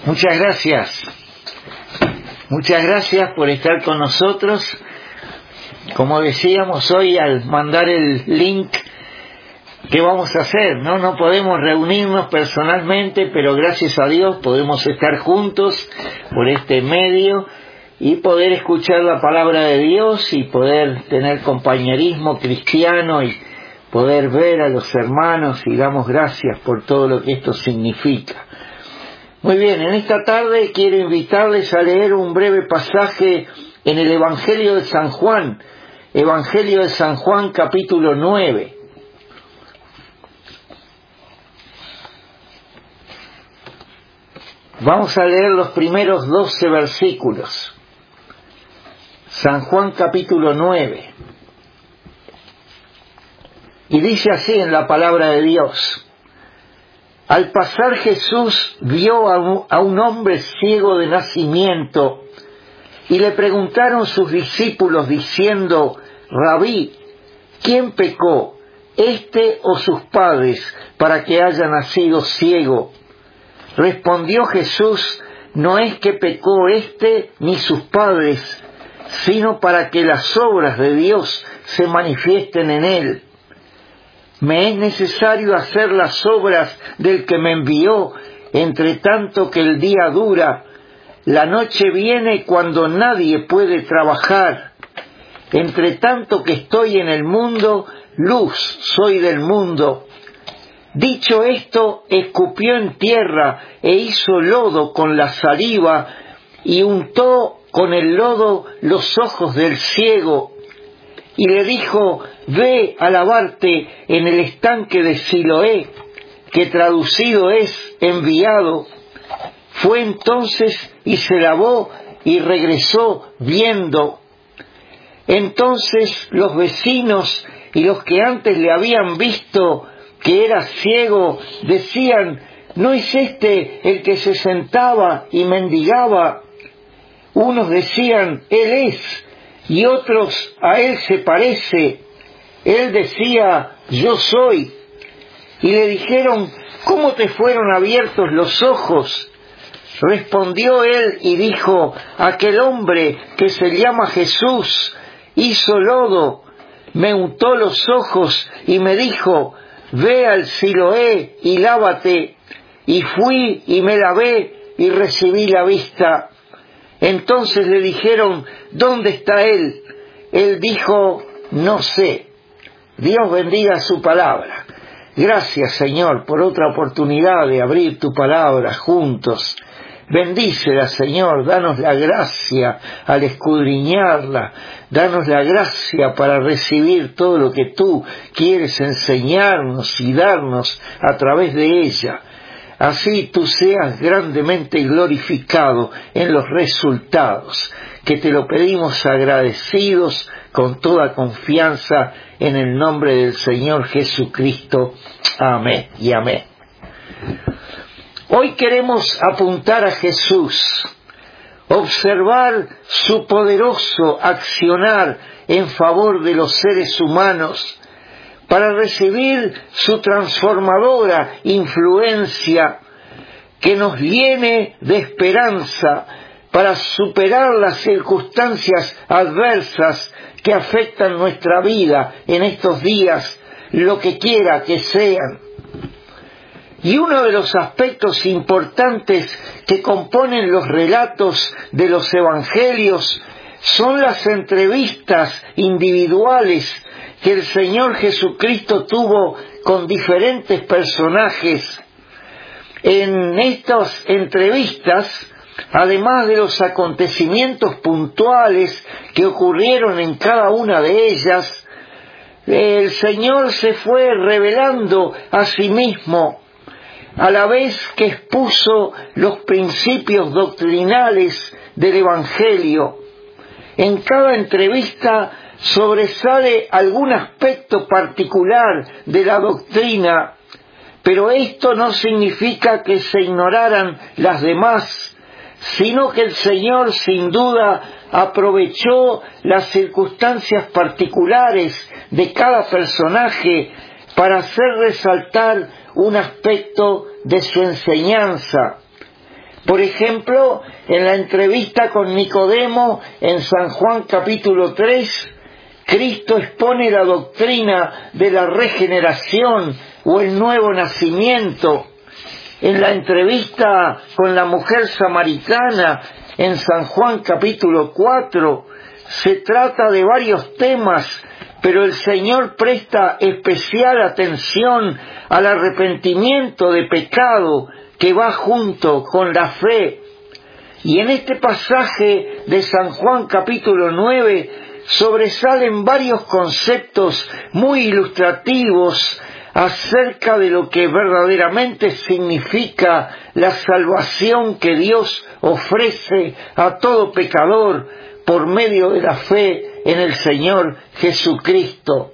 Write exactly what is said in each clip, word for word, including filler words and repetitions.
Muchas gracias. Muchas gracias por estar con nosotros. Como decíamos hoy al mandar el link, ¿qué vamos a hacer? No, no podemos reunirnos personalmente, pero gracias a Dios podemos estar juntos por este medio y poder escuchar la palabra de Dios y poder tener compañerismo cristiano y poder ver a los hermanos, y damos gracias por todo lo que esto significa. Muy bien, en esta tarde quiero invitarles a leer un breve pasaje en el Evangelio de San Juan, Evangelio de San Juan capítulo nueve. Vamos a leer los primeros doce versículos. San Juan capítulo nueve. Y dice así en la palabra de Dios: al pasar Jesús vio a un, a un hombre ciego de nacimiento, y le preguntaron sus discípulos diciendo: Rabí, ¿quién pecó, éste o sus padres, para que haya nacido ciego? Respondió Jesús: no es que pecó éste ni sus padres, sino para que las obras de Dios se manifiesten en él. Me es necesario hacer las obras del que me envió, entre tanto que el día dura. La noche viene cuando nadie puede trabajar. Entre tanto que estoy en el mundo, luz soy del mundo. Dicho esto, escupió en tierra e hizo lodo con la saliva y untó con el lodo los ojos del ciego. Y le dijo: ve a lavarte en el estanque de Siloé, que traducido es enviado. Fue entonces y se lavó y regresó viendo. Entonces los vecinos y los que antes le habían visto que era ciego decían: ¿no es este el que se sentaba y mendigaba? Unos decían: él es, y otros: a él se parece. Él decía: yo soy. Y le dijeron: ¿cómo te fueron abiertos los ojos? Respondió él y dijo: aquel hombre que se llama Jesús hizo lodo, me untó los ojos y me dijo: ve al Siloé y lávate. Y fui y me lavé y recibí la vista. Entonces le dijeron: ¿dónde está él? Él dijo: no sé. Dios bendiga su palabra. Gracias, Señor, por otra oportunidad de abrir tu palabra juntos. Bendícela, Señor, danos la gracia al escudriñarla, danos la gracia para recibir todo lo que tú quieres enseñarnos y darnos a través de ella. Así tú seas grandemente glorificado en los resultados, que te lo pedimos agradecidos con toda confianza en el nombre del Señor Jesucristo. Amén y amén. Hoy queremos apuntar a Jesús, observar su poderoso accionar en favor de los seres humanos, para recibir su transformadora influencia que nos llene de esperanza para superar las circunstancias adversas que afectan nuestra vida en estos días, lo que quiera que sean. Y uno de los aspectos importantes que componen los relatos de los evangelios son las entrevistas individuales que el Señor Jesucristo tuvo con diferentes personajes. En estas entrevistas, además de los acontecimientos puntuales que ocurrieron en cada una de ellas, el Señor se fue revelando a sí mismo, a la vez que expuso los principios doctrinales del Evangelio. En cada entrevista sobresale algún aspecto particular de la doctrina, pero esto no significa que se ignoraran las demás, sino que el Señor sin duda aprovechó las circunstancias particulares de cada personaje para hacer resaltar un aspecto de su enseñanza. Por ejemplo, en la entrevista con Nicodemo en San Juan capítulo tres, Cristo expone la doctrina de la regeneración o el nuevo nacimiento. En la entrevista con la mujer samaritana en San Juan capítulo cuatro, se trata de varios temas, pero el Señor presta especial atención al arrepentimiento de pecado que va junto con la fe. Y en este pasaje de San Juan capítulo nueve sobresalen varios conceptos muy ilustrativos acerca de lo que verdaderamente significa la salvación que Dios ofrece a todo pecador por medio de la fe en el Señor Jesucristo.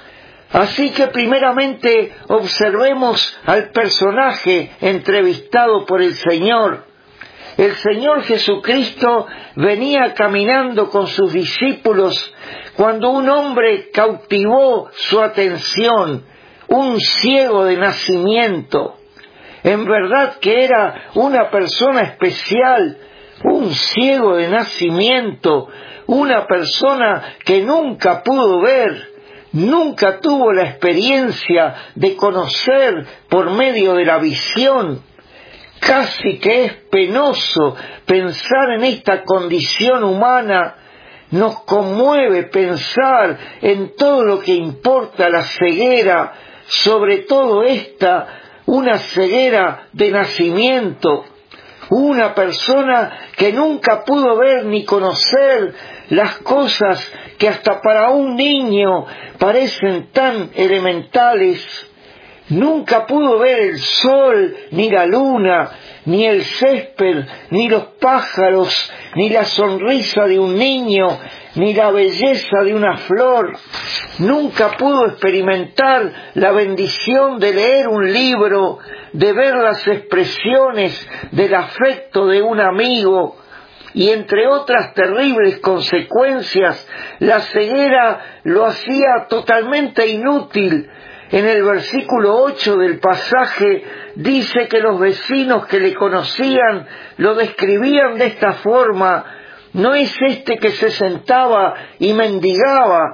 Así que primeramente observemos al personaje entrevistado por el Señor. El Señor Jesucristo venía caminando con sus discípulos cuando un hombre cautivó su atención, un ciego de nacimiento. En verdad que era una persona especial, un ciego de nacimiento, una persona que nunca pudo ver, nunca tuvo la experiencia de conocer por medio de la visión. Casi que es penoso pensar en esta condición humana. Nos conmueve pensar en todo lo que importa la ceguera, sobre todo esta, una ceguera de nacimiento. Una persona que nunca pudo ver ni conocer las cosas que hasta para un niño parecen tan elementales. Nunca pudo ver el sol, ni la luna, ni el césped, ni los pájaros, ni la sonrisa de un niño, ni la belleza de una flor. Nunca pudo experimentar la bendición de leer un libro, de ver las expresiones del afecto de un amigo. Y entre otras terribles consecuencias, la ceguera lo hacía totalmente inútil. En el versículo ocho del pasaje dice que los vecinos que le conocían lo describían de esta forma: no es este que se sentaba y mendigaba,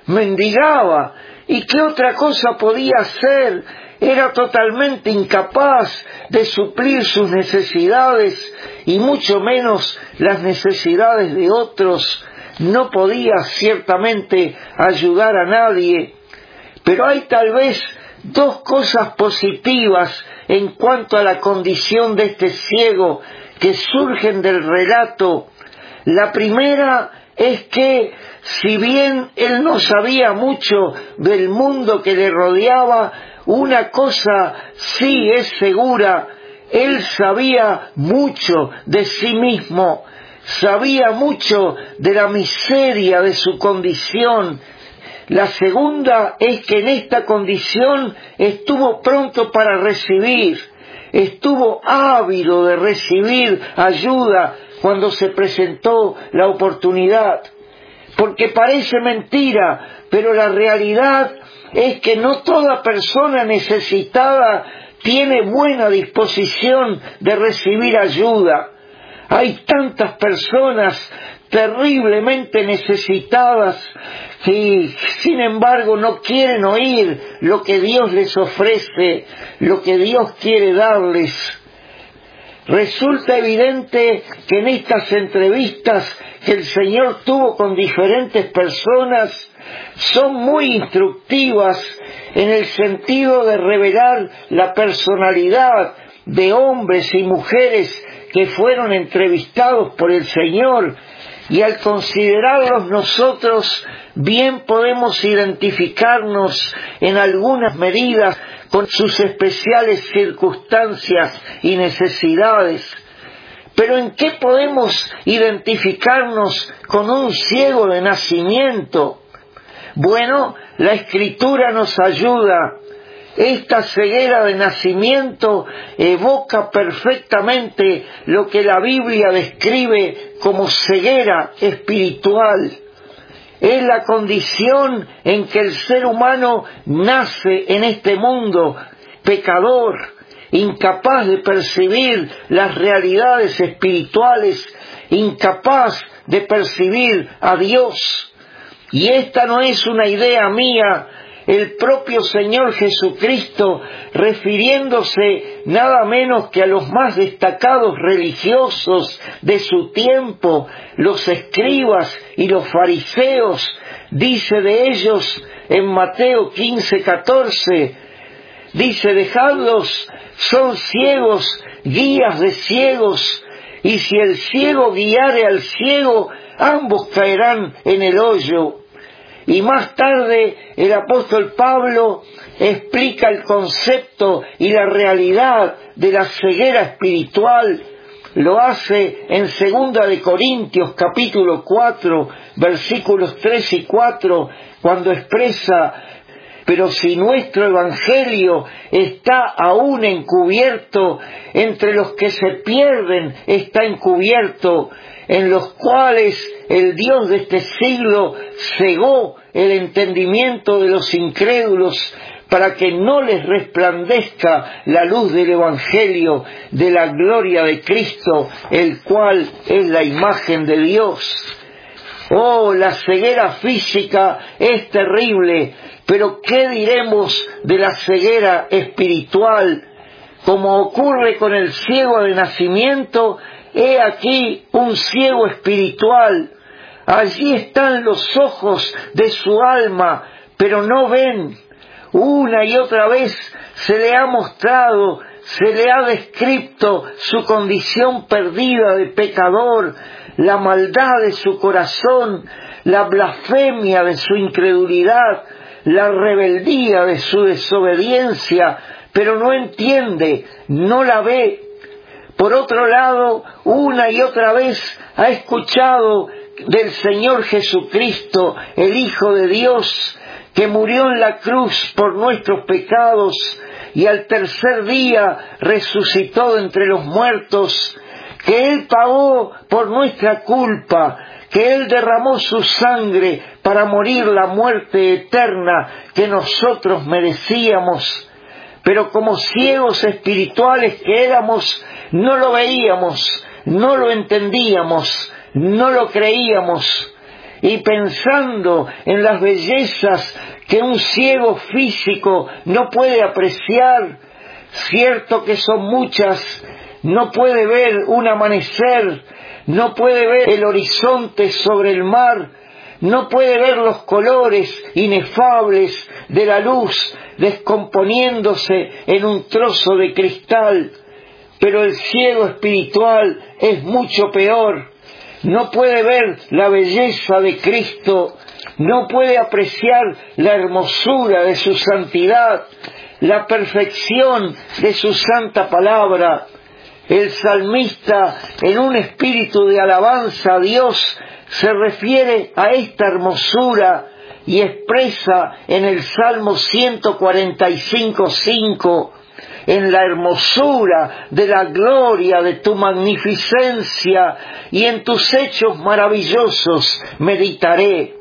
mendigaba, ¿y qué otra cosa podía hacer? Era totalmente incapaz de suplir sus necesidades y mucho menos las necesidades de otros. No podía ciertamente ayudar a nadie. Pero hay tal vez dos cosas positivas en cuanto a la condición de este ciego que surgen del relato. La primera es que, si bien él no sabía mucho del mundo que le rodeaba, una cosa sí es segura: él sabía mucho de sí mismo, sabía mucho de la miseria de su condición. La segunda es que en esta condición estuvo pronto para recibir, estuvo ávido de recibir ayuda cuando se presentó la oportunidad. Porque parece mentira, pero la realidad es que no toda persona necesitada tiene buena disposición de recibir ayuda. Hay tantas personas terriblemente necesitadas y sin embargo no quieren oír lo que Dios les ofrece, lo que Dios quiere darles. Resulta evidente que en estas entrevistas que el Señor tuvo con diferentes personas son muy instructivas en el sentido de revelar la personalidad de hombres y mujeres que fueron entrevistados por el Señor, y al considerarlos nosotros bien podemos identificarnos en algunas medidas con sus especiales circunstancias y necesidades. Pero ¿en qué podemos identificarnos con un ciego de nacimiento? Bueno, la Escritura nos ayuda. Esta ceguera de nacimiento evoca perfectamente lo que la Biblia describe como ceguera espiritual. Es la condición en que el ser humano nace en este mundo pecador, incapaz de percibir las realidades espirituales, incapaz de percibir a Dios. Y esta no es una idea mía. El propio Señor Jesucristo, refiriéndose nada menos que a los más destacados religiosos de su tiempo, los escribas y los fariseos, dice de ellos en Mateo quince, catorce, dice: dejadlos, son ciegos, guías de ciegos, y si el ciego guiare al ciego, ambos caerán en el hoyo. Y más tarde el apóstol Pablo explica el concepto y la realidad de la ceguera espiritual. Lo hace en segunda de Corintios capítulo cuatro, versículos tres y cuatro, cuando expresa: pero si nuestro evangelio está aún encubierto, entre los que se pierden está encubierto, en los cuales el Dios de este siglo cegó el entendimiento de los incrédulos, para que no les resplandezca la luz del evangelio de la gloria de Cristo, el cual es la imagen de Dios. Oh, la ceguera física es terrible, pero ¿qué diremos de la ceguera espiritual? Como ocurre con el ciego de nacimiento, he aquí un ciego espiritual. Allí están los ojos de su alma, pero no ven. Una y otra vez se le ha mostrado, se le ha descrito su condición perdida de pecador, la maldad de su corazón, la blasfemia de su incredulidad, la rebeldía de su desobediencia, pero no entiende, no la ve. Por otro lado, una y otra vez ha escuchado del Señor Jesucristo, el Hijo de Dios, que murió en la cruz por nuestros pecados y al tercer día resucitó de entre los muertos, que Él pagó por nuestra culpa, que Él derramó su sangre para morir la muerte eterna que nosotros merecíamos. Pero como ciegos espirituales que éramos, no lo veíamos, no lo entendíamos, no lo creíamos. Y pensando en las bellezas que un ciego físico no puede apreciar, cierto que son muchas, no puede ver un amanecer, no puede ver el horizonte sobre el mar, no puede ver los colores inefables de la luz descomponiéndose en un trozo de cristal. Pero el ciego espiritual es mucho peor. No puede ver la belleza de Cristo, no puede apreciar la hermosura de su santidad, la perfección de su santa palabra. El salmista, en un espíritu de alabanza a Dios, se refiere a esta hermosura y expresa en el Salmo ciento cuarenta y cinco, cinco: en la hermosura de la gloria de tu magnificencia y en tus hechos maravillosos meditaré.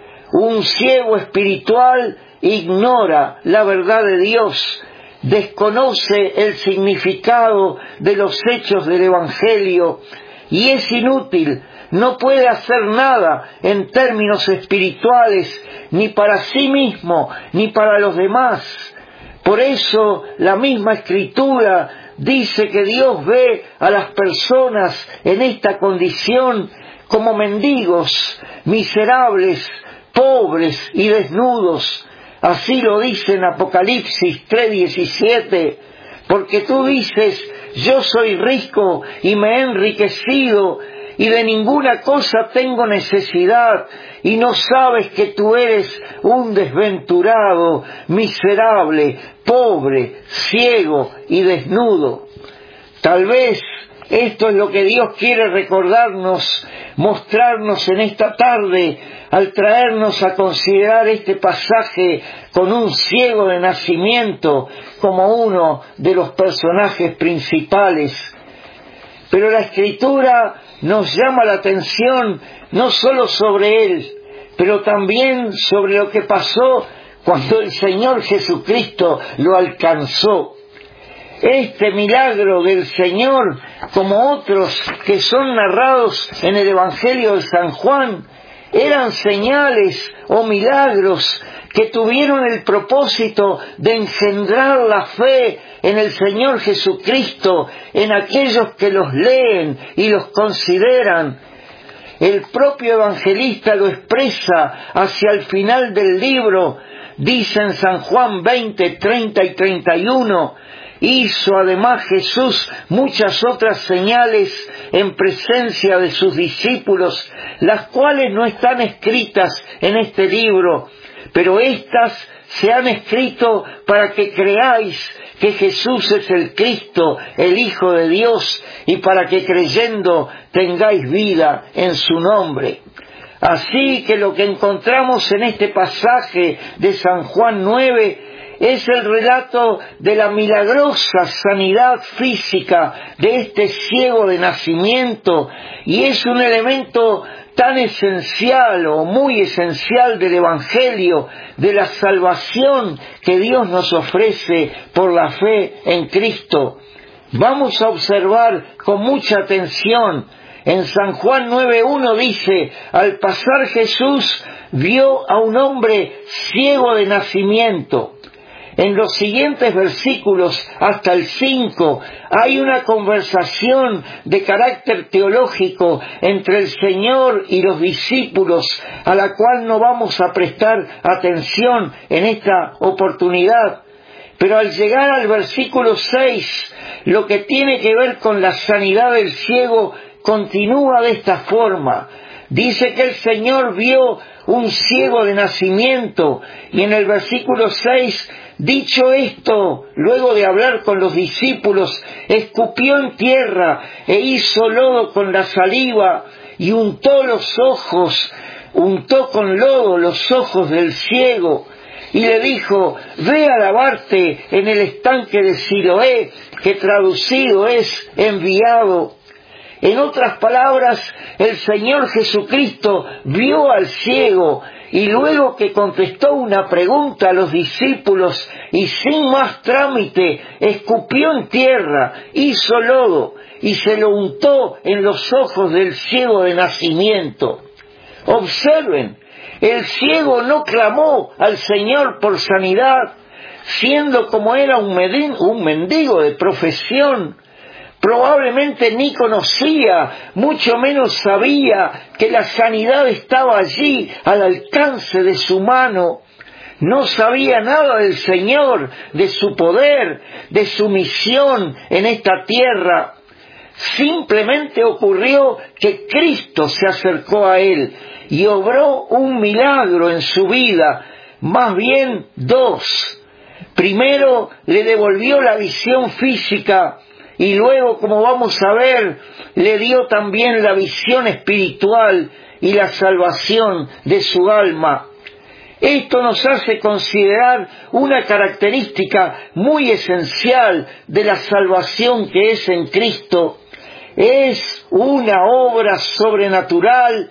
Un ciego espiritual ignora la verdad de Dios, desconoce el significado de los hechos del Evangelio y es inútil, no puede hacer nada en términos espirituales, ni para sí mismo, ni para los demás. Por eso la misma Escritura dice que Dios ve a las personas en esta condición como mendigos, miserables, pobres y desnudos. Así lo dice en Apocalipsis tres diecisiete, porque tú dices: yo soy rico y me he enriquecido y de ninguna cosa tengo necesidad, y no sabes que tú eres un desventurado, miserable, pobre, ciego y desnudo. Tal vez esto es lo que Dios quiere recordarnos, mostrarnos en esta tarde, al traernos a considerar este pasaje con un ciego de nacimiento como uno de los personajes principales. Pero la Escritura nos llama la atención no solo sobre él, pero también sobre lo que pasó cuando el Señor Jesucristo lo alcanzó. Este milagro del Señor, como otros que son narrados en el Evangelio de San Juan, eran señales o milagros que tuvieron el propósito de engendrar la fe en el Señor Jesucristo, en aquellos que los leen y los consideran. El propio evangelista lo expresa hacia el final del libro. Dice en San Juan veinte, treinta y treinta y uno, hizo además Jesús muchas otras señales en presencia de sus discípulos, las cuales no están escritas en este libro, pero éstas se han escrito para que creáis que Jesús es el Cristo, el Hijo de Dios, y para que creyendo tengáis vida en su nombre. Así que lo que encontramos en este pasaje de San Juan nueve es el relato de la milagrosa sanidad física de este ciego de nacimiento, y es un elemento tan esencial o muy esencial del Evangelio, de la salvación que Dios nos ofrece por la fe en Cristo. Vamos a observar con mucha atención. En San Juan nueve uno dice, al pasar Jesús vio a un hombre ciego de nacimiento. En los siguientes versículos, hasta el cinco, hay una conversación de carácter teológico entre el Señor y los discípulos, a la cual no vamos a prestar atención en esta oportunidad. Pero al llegar al versículo seis, lo que tiene que ver con la sanidad del ciego continúa de esta forma. Dice que el Señor vio un ciego de nacimiento, y en el versículo seis, dicho esto, luego de hablar con los discípulos, escupió en tierra e hizo lodo con la saliva y untó los ojos, untó con lodo los ojos del ciego y le dijo, ve a lavarte en el estanque de Siloé, que traducido es enviado. En otras palabras, el Señor Jesucristo vio al ciego y luego que contestó una pregunta a los discípulos y sin más trámite escupió en tierra, hizo lodo y se lo untó en los ojos del ciego de nacimiento. Observen, el ciego no clamó al Señor por sanidad, siendo como era un mendigo de profesión. Probablemente ni conocía, mucho menos sabía que la sanidad estaba allí al alcance de su mano. No sabía nada del Señor, de su poder, de su misión en esta tierra. Simplemente ocurrió que Cristo se acercó a él y obró un milagro en su vida, más bien dos. Primero le devolvió la visión física, y luego, como vamos a ver, le dio también la visión espiritual y la salvación de su alma. Esto nos hace considerar una característica muy esencial de la salvación que es en Cristo. Es una obra sobrenatural,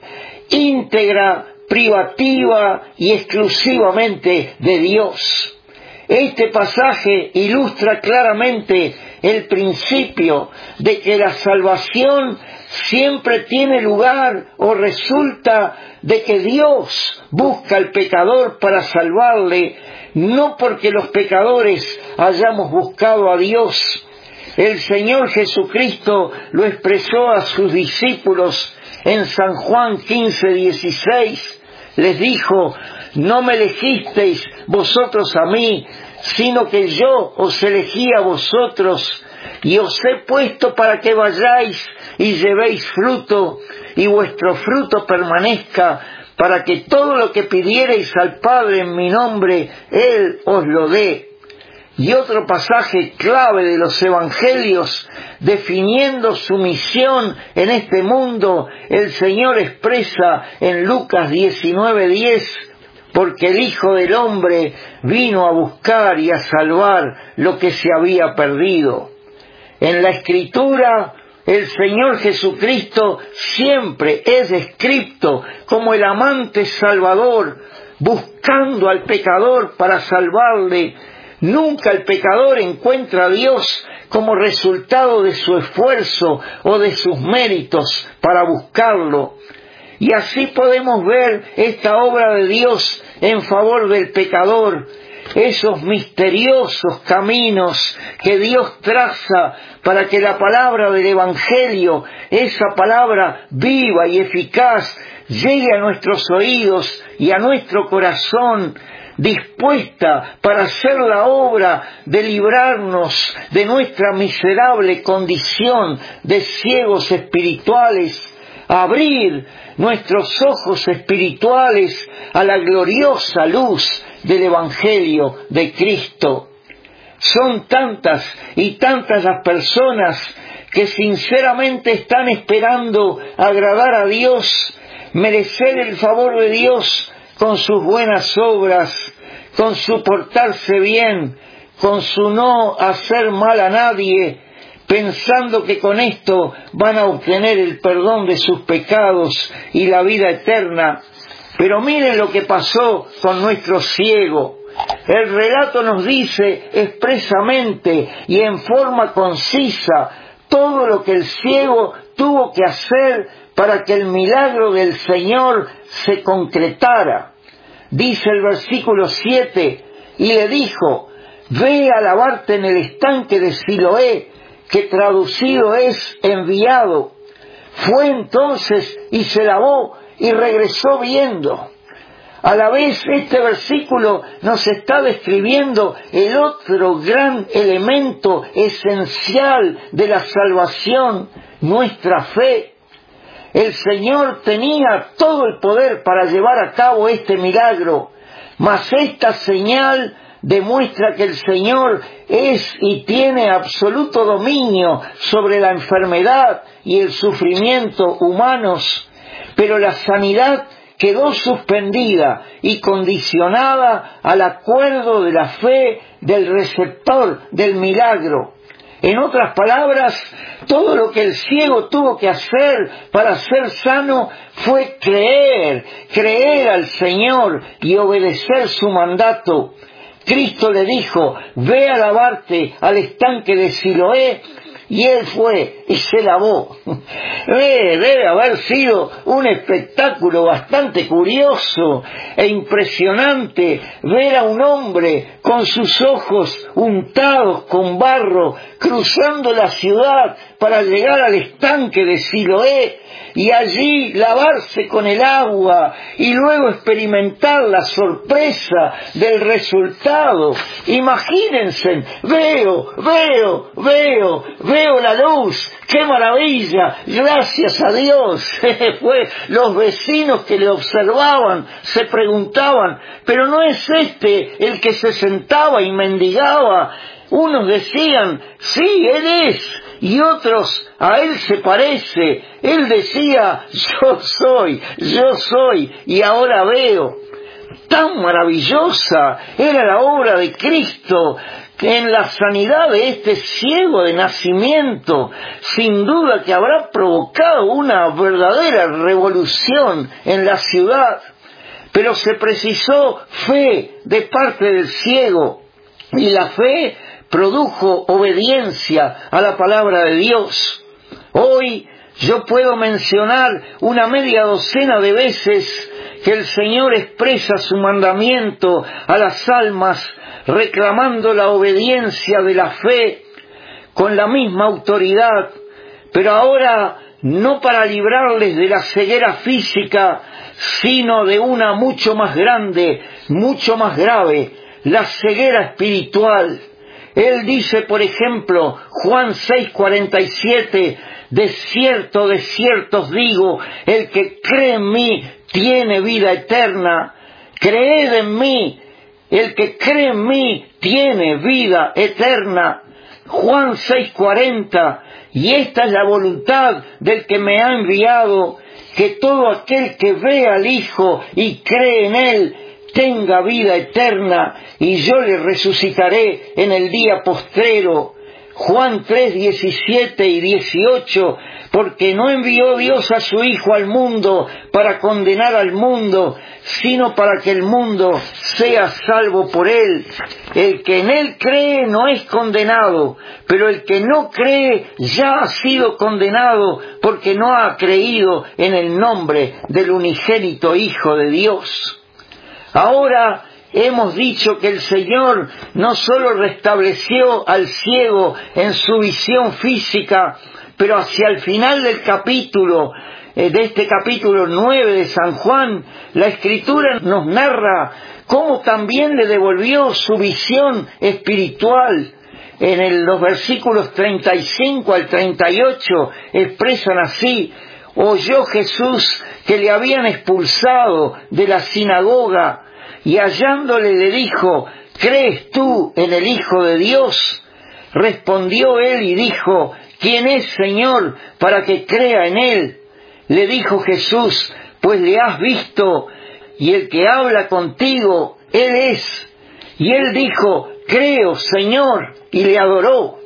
íntegra, privativa y exclusivamente de Dios. Este pasaje ilustra claramente el principio de que la salvación siempre tiene lugar o resulta de que Dios busca al pecador para salvarle, no porque los pecadores hayamos buscado a Dios. El Señor Jesucristo lo expresó a sus discípulos en San Juan quince, dieciséis. Les dijo, no me elegisteis vosotros a mí, sino que yo os elegí a vosotros, y os he puesto para que vayáis y llevéis fruto, y vuestro fruto permanezca, para que todo lo que pidiereis al Padre en mi nombre, Él os lo dé. Y otro pasaje clave de los Evangelios, definiendo su misión en este mundo, el Señor expresa en Lucas diecinueve diez, porque el Hijo del Hombre vino a buscar y a salvar lo que se había perdido. En la Escritura, el Señor Jesucristo siempre es descrito como el amante salvador, buscando al pecador para salvarle. Nunca el pecador encuentra a Dios como resultado de su esfuerzo o de sus méritos para buscarlo. Y así podemos ver esta obra de Dios en favor del pecador, esos misteriosos caminos que Dios traza para que la palabra del Evangelio, esa palabra viva y eficaz, llegue a nuestros oídos y a nuestro corazón, dispuesta para hacer la obra de librarnos de nuestra miserable condición de ciegos espirituales, abrir nuestros ojos espirituales a la gloriosa luz del Evangelio de Cristo. Son tantas y tantas las personas que sinceramente están esperando agradar a Dios, merecer el favor de Dios con sus buenas obras, con su portarse bien, con su no hacer mal a nadie, pensando que con esto van a obtener el perdón de sus pecados y la vida eterna. Pero miren lo que pasó con nuestro ciego. El relato nos dice expresamente y en forma concisa todo lo que el ciego tuvo que hacer para que el milagro del Señor se concretara. Dice el versículo siete, y le dijo, ve a lavarte en el estanque de Siloé, que traducido es enviado. Fue entonces y se lavó y regresó viendo. A la vez este versículo nos está describiendo el otro gran elemento esencial de la salvación, nuestra fe. El Señor tenía todo el poder para llevar a cabo este milagro, mas esta señal demuestra que el Señor es y tiene absoluto dominio sobre la enfermedad y el sufrimiento humanos, pero la sanidad quedó suspendida y condicionada al acuerdo de la fe del receptor del milagro. En otras palabras, todo lo que el ciego tuvo que hacer para ser sano fue creer, creer al Señor y obedecer su mandato. Cristo le dijo, ve a lavarte al estanque de Siloé, y él fue y se lavó. Debe haber sido un espectáculo bastante curioso e impresionante ver a un hombre con sus ojos untados con barro cruzando la ciudad para llegar al estanque de Siloé y allí lavarse con el agua y luego experimentar la sorpresa del resultado. Imagínense, veo, veo, veo, veo la luz, ¡qué maravilla! Gracias a Dios. Fue los vecinos que le observaban se preguntaban, pero ¿no es este el que se sentaba y mendigaba? Unos decían, sí, él es, y otros, a él se parece. Él decía, yo soy, yo soy, y ahora veo. Tan maravillosa era la obra de Cristo en la sanidad de este ciego de nacimiento. Sin duda que habrá provocado una verdadera revolución en la ciudad, pero se precisó fe de parte del ciego, y la fe produjo obediencia a la palabra de Dios. Hoy yo puedo mencionar una media docena de veces que el Señor expresa su mandamiento a las almas, reclamando la obediencia de la fe con la misma autoridad, pero ahora no para librarles de la ceguera física, sino de una mucho más grande, mucho más grave, la ceguera espiritual. Él dice, por ejemplo, Juan seis cuarenta y siete, de cierto, de cierto os digo, el que cree en mí tiene vida eterna. Creed en mí, el que cree en mí tiene vida eterna. Juan seis cuarenta, y esta es la voluntad del que me ha enviado, que todo aquel que ve al Hijo y cree en Él tenga vida eterna, y yo le resucitaré en el día postrero. Juan tres, diecisiete y dieciocho, porque no envió Dios a su Hijo al mundo para condenar al mundo, sino para que el mundo sea salvo por él. El que en él cree no es condenado, pero el que no cree ya ha sido condenado porque no ha creído en el nombre del unigénito Hijo de Dios. Ahora hemos dicho que el Señor no solo restableció al ciego en su visión física, pero hacia el final del capítulo, eh, de este capítulo nueve de San Juan, la Escritura nos narra cómo también le devolvió su visión espiritual. En el, los versículos treinta y cinco al treinta y ocho expresan así: oyó Jesús que le habían expulsado de la sinagoga, y hallándole le dijo: ¿crees tú en el Hijo de Dios? Respondió él y dijo: ¿quién es, Señor, para que crea en él? Le dijo Jesús: pues le has visto, y el que habla contigo, él es. Y él dijo: creo, Señor, y le adoró.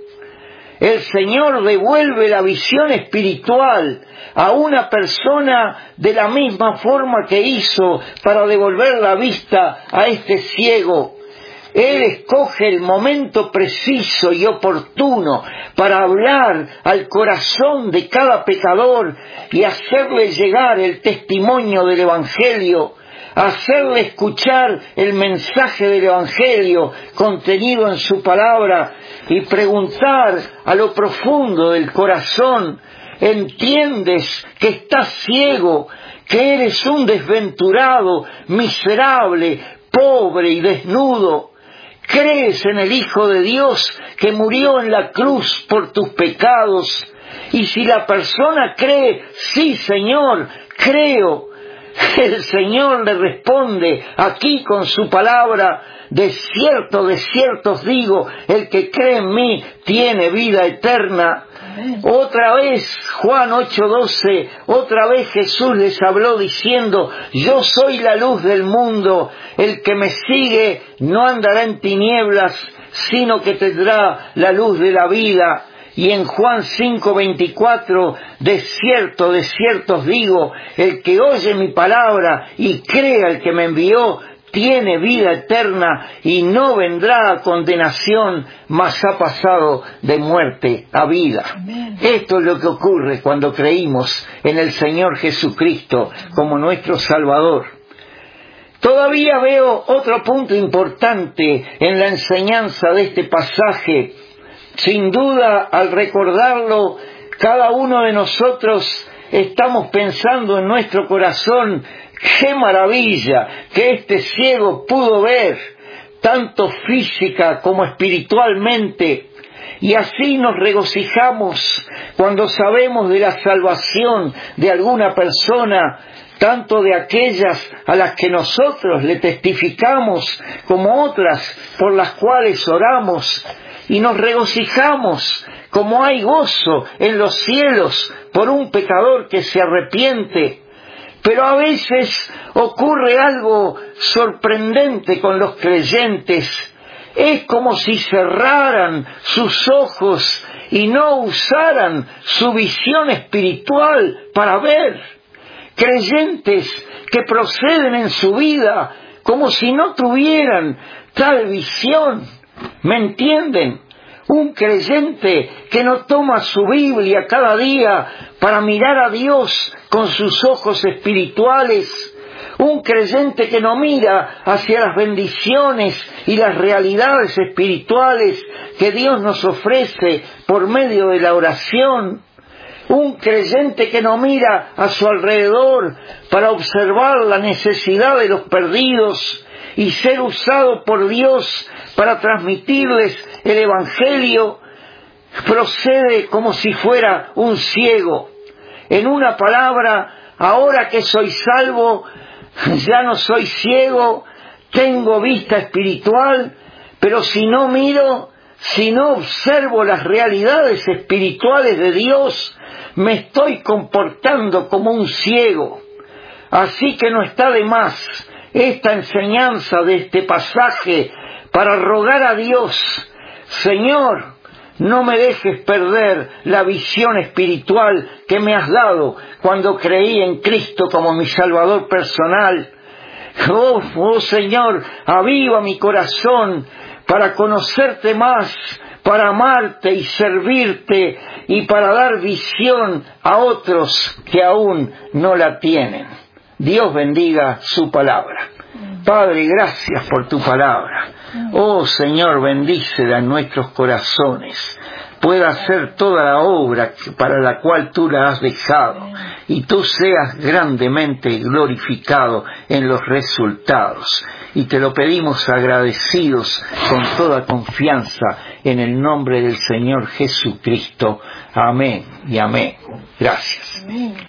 El Señor devuelve la visión espiritual a una persona de la misma forma que hizo para devolver la vista a este ciego. Él escoge el momento preciso y oportuno para hablar al corazón de cada pecador y hacerle llegar el testimonio del Evangelio, hacerle escuchar el mensaje del Evangelio contenido en su palabra y preguntar a lo profundo del corazón: ¿entiendes que estás ciego, que eres un desventurado, miserable, pobre y desnudo? ¿Crees en el Hijo de Dios que murió en la cruz por tus pecados? Y si la persona cree: sí, Señor, creo, el Señor le responde aquí con su palabra: de cierto, de cierto os digo, el que cree en mí tiene vida eterna. Amén. Otra vez, Juan ocho doce, otra vez Jesús les habló diciendo: yo soy la luz del mundo, el que me sigue no andará en tinieblas, sino que tendrá la luz de la vida. Y en Juan cinco veinticuatro, de cierto, de cierto os digo, el que oye mi palabra y cree al que me envió, tiene vida eterna y no vendrá a condenación, mas ha pasado de muerte a vida. Amén. Esto es lo que ocurre cuando creímos en el Señor Jesucristo como nuestro Salvador. Todavía veo otro punto importante en la enseñanza de este pasaje. Sin duda, al recordarlo, cada uno de nosotros estamos pensando en nuestro corazón: ¡qué maravilla que este ciego pudo ver, tanto física como espiritualmente! Y así nos regocijamos cuando sabemos de la salvación de alguna persona, tanto de aquellas a las que nosotros le testificamos como otras por las cuales oramos. Y nos regocijamos como hay gozo en los cielos por un pecador que se arrepiente. Pero a veces ocurre algo sorprendente con los creyentes. Es como si cerraran sus ojos y no usaran su visión espiritual para ver. Creyentes que proceden en su vida como si no tuvieran tal visión. ¿Me entienden? Un creyente que no toma su Biblia cada día para mirar a Dios con sus ojos espirituales. Un creyente que no mira hacia las bendiciones y las realidades espirituales que Dios nos ofrece por medio de la oración. Un creyente que no mira a su alrededor para observar la necesidad de los perdidos y ser usado por Dios para transmitirles el Evangelio, procede como si fuera un ciego. En una palabra, ahora que soy salvo, ya no soy ciego, tengo vista espiritual, pero si no miro, si no observo las realidades espirituales de Dios, me estoy comportando como un ciego. Así que no está de más esta enseñanza de este pasaje para rogar a Dios: Señor, No me dejes perder la visión espiritual que me has dado cuando creí en Cristo como mi Salvador personal. Oh, oh Señor, aviva mi corazón para conocerte más, para amarte y servirte y para dar visión a otros que aún no la tienen. Dios bendiga su palabra. Padre, gracias por tu palabra. Oh Señor, bendícela en nuestros corazones. Pueda hacer toda la obra para la cual tú la has dejado y tú seas grandemente glorificado en los resultados. Y te lo pedimos agradecidos con toda confianza en el nombre del Señor Jesucristo. Amén y amén. Gracias.